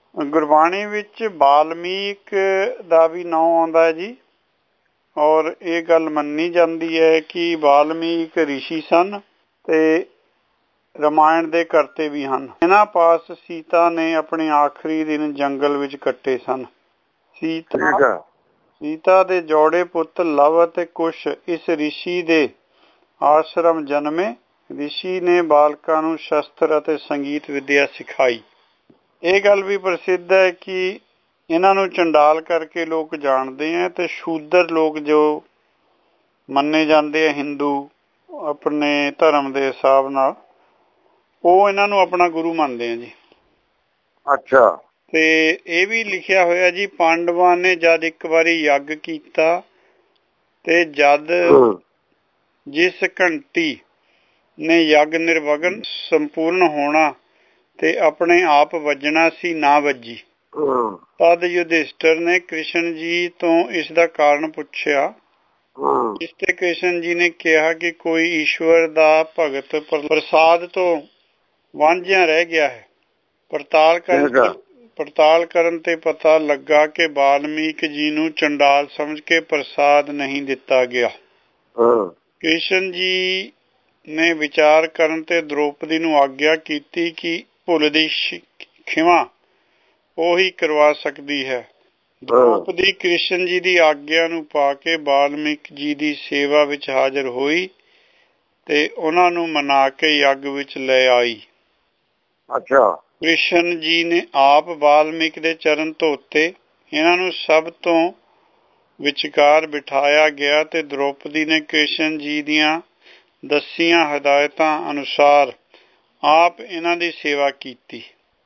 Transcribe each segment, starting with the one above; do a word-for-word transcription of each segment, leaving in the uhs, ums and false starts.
ਗੁਰਬਾਣੀ ਵਿੱਚ ਵਾਲਮੀਕ ਦਾ ਵੀ ਨਾਂ ਆਉਂਦਾ ਹੈ ਜੀ। ਔਰ ਇਹ ਗੱਲ ਮੰਨੀ ਜਾਂਦੀ ਹੈ ਕਿ ਵਾਲਮੀਕ ਰਿਸ਼ੀ ਸਨ ਤੇ ਰਾਮਾਇਣ ਦੇ ਕਰਤੇ ਵੀ ਹਨ। ਇਹਨਾਂ ਪਾਸ ਸੀਤਾ ਨੇ ਆਪਣੇ ਆਖਰੀ ਦਿਨ ਜੰਗਲ ਵਿੱਚ ਕੱਟੇ ਸਨ। ਸੀਤਾ ਸੀਤਾ ਦੇ ਜੋੜੇ ਪੁੱਤ ਲਵ ਅਤੇ ਕੁਸ਼ ਇਸ ਰਿਸ਼ੀ ਦੇ ਆਸ਼ਰਮ ਜਨਮੇ। ਰਿਸ਼ੀ ਨੇ ਬਾਲਕਾਂ ਨੂੰ ਸ਼ਸਤਰ ਅਤੇ ਸੰਗੀਤ ਵਿਦਿਆ ਸਿਖਾਈ। ਇਹ ਗੱਲ ਵੀ ਪ੍ਰਸਿੱਧ ਹੈ ਕਿ ਇਹਨਾਂ ਨੂੰ ਚੰਡਾਲ ਕਰਕੇ ਲੋਕ ਜਾਣਦੇ ਹੈ ਤੇ ਸ਼ੂਦਰ ਲੋਕ ਜੋ ਮੰਨੇ ਜਾਂਦੇ ਆ ਹਿੰਦੂ ਆਪਣੇ ਧਰਮ ਦੇ ਹਿਸਾਬ ਨਾਲ, ਉਹ ਇਹਨਾਂ ਨੂੰ ਆਪਣਾ ਗੁਰੂ ਮੰਨਦੇ ਆ ਜੀ। ਅੱਛਾ। ਤੇ ਇਹ ਵੀ ਲਿਖਿਆ ਹੋਇਆ ਜੀ, ਪਾਂਡਵਾਂ ਨੇ ਜਦ ਇੱਕ ਵਾਰੀ ਯੱਗ ਕੀਤਾ ਤੇ ਜਦ ਜਿਸ ਘੰਟੀ ਨੇ ਯੱਗ ਨਿਰਵਗਨ ਸੰਪੂਰਨ ਹੋਣਾ ਤੇ ਆਪਣੇ ਆਪ ਵੱਜਣਾ ਸੀ ਨਾ ਵੱਜੀ। ਤਦ ਯੁਧਿਸ਼ਟਰ ਨੇ ਕ੍ਰਿਸ਼ਨ ਜੀ ਤੋਂ ਇਸ ਦਾ ਕਾਰਨ ਪੁੱਛਿਆ। ਇਸ ਤੇ ਕ੍ਰਿਸ਼ਨ ਜੀ ਨੇ ਕਿਹਾ ਕਿ ਕੋਈ ਈਸ਼ਵਰ ਦਾ ਭਗਤ ਪ੍ਰਸਾਦ ਤੋਂ ਵਾਂਝਿਆ ਰਹਿ ਗਿਆ ਹੈ। ਪੜਤਾਲ ਕਰਨ ਪੜਤਾਲ ਕਰਨ ਤੇ ਪਤਾ ਲੱਗਾ ਕਿ ਵਾਲਮੀਕ ਜੀ ਨੂੰ ਚੰਡਾਲ ਸਮਝ ਕੇ ਪ੍ਰਸਾਦ ਨਹੀਂ ਦਿੱਤਾ ਗਿਆ। ਕ੍ਰਿਸ਼ਨ ਜੀ ਨੇ ਵਿਚਾਰ ਕਰਨ ਤੇ ਦ੍ਰੋਪਦੀ ਨੂੰ ਆਗਿਆ ਕੀਤੀ ਕਿ ਭੁੱਲ ਦੀ ਖਿਮਾ ਉਹੀ ਕਰਵਾ ਸਕਦੀ ਹੈ। ਦ੍ਰੋਪਦੀ ਕ੍ਰਿਸ਼ਨ ਜੀ ਦੀ ਆਗਿਆ ਨੂੰ ਪਾ ਕੇ ਵਾਲਮੀਕ ਜੀ ਦੀ ਸੇਵਾ ਵਿੱਚ ਹਾਜ਼ਰ ਹੋਈ ਤੇ ਉਹਨਾਂ ਨੂੰ ਮਨਾ ਕੇ ਯੱਗ ਵਿੱਚ ਲੈ ਆਈ। ਅੱਛਾ। ਕ੍ਰਿਸ਼ਨ ਜੀ ਨੇ ਆਪ ਵਾਲਮੀਕ ਦੇ ਚਰਨ ਧੋਤੇ। ਇਹਨਾਂ ਨੂੰ ਸਭ ਤੋਂ ਵਿਚਕਾਰ ਬਿਠਾਇਆ ਗਿਆ ਤੇ ਦ੍ਰੋਪਦੀ ਨੇ ਕ੍ਰਿਸ਼ਨ ਜੀ ਦੀਆਂ ਦੱਸੀਆਂ ਹਦਾਇਤਾਂ ਅਨੁਸਾਰ ਆਪ ਇਹਨਾਂ ਦੀ ਸੇਵਾ ਕੀਤੀ।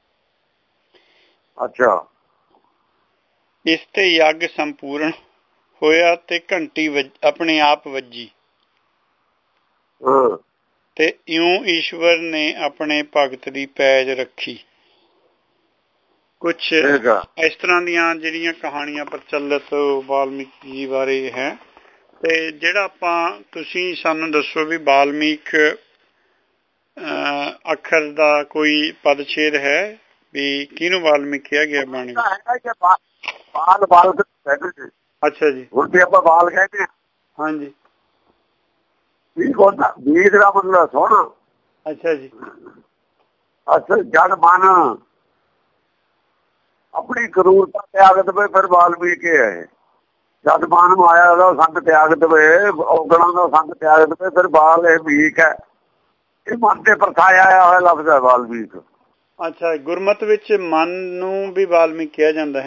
ਅੱਛਾ। ਇਸ ਤੇ ਯੱਗ ਸੰਪੂਰਨ ਹੋਇਆ ਤੇ ਘੰਟੀ ਆਪਣੇ ਆਪ ਵੱਜੀ ਤੇ ਇਉਂ ਈਸ਼ਵਰ ਨੇ ਆਪਣੇ ਭਗਤ ਦੀ ਪੈਜ ਰੱਖੀ। ਕੁਛ ਇਸ ਤਰ੍ਹਾਂ ਦੀਆਂ ਜਿਹੜੀਆਂ ਕਹਾਣੀਆਂ ਪ੍ਰਚਲਿਤ ਵਾਲਮੀਕ ਜੀ ਬਾਰੇ ਹੈ। ਤੇ ਜਿਹੜਾ ਆਪਾਂ ਤੁਸੀਂ ਸਾਨੂੰ ਦੱਸੋ ਵੀ ਵਾਲਮੀਕ ਅੱਖਰ ਦਾ ਕੋਈ ਪਦਛੇਦ ਹੈ ਵੀ ਕਿਹਨੂੰ ਵਾਲਮੀਕ ਕਿਹਾ ਗਿਆ ਬਾਣੀ? ਬਾਲ ਬਾਲਕ ਕਹਿੰਦੇ। ਅੱਛਾ ਜੀ। ਹੁਣ ਵੀ ਆਪਾਂ ਬਾਲ ਕਹਿੰਦੇ ਹਾਂ। ਹਾਂਜੀ। ਬੀਜ ਦਾ ਮਤਲਬ ਸੋਹਣਾ। ਅੱਛਾ ਜੀ। ਅਸਲ ਜਦ ਮਨ ਆਪਣੀ ਕਰੂਰਤਾ ਤਿਆਗ ਦੇਵੇ ਫਿਰ ਵਾਲਮੀਕ ਹੈ। ਜਦ ਮਨ ਮਾਇਆ ਦਾ ਸੰਗ ਤਿਆਗ ਦੇਵੇ, ਔਗਣਾਂ ਦਾ ਸੰਗ ਤਿਆਗ ਦੇਵੇ ਫਿਰ ਬਾਲ ਇਹ ਮੀਕ ਹੈ। ਇਹ ਮਨ ਤੇ ਪਰਛਾਇਆ ਹੋਇਆ ਲਫ਼ਜ਼ ਹੈ ਵਾਲਮੀਕ। ਅੱਛਾ। ਗੁਰਮਤ ਵਿੱਚ ਮਨ ਨੂੰ ਵੀ ਵਾਲਮੀਕ ਕਿਹਾ ਜਾਂਦਾ ਹੈ।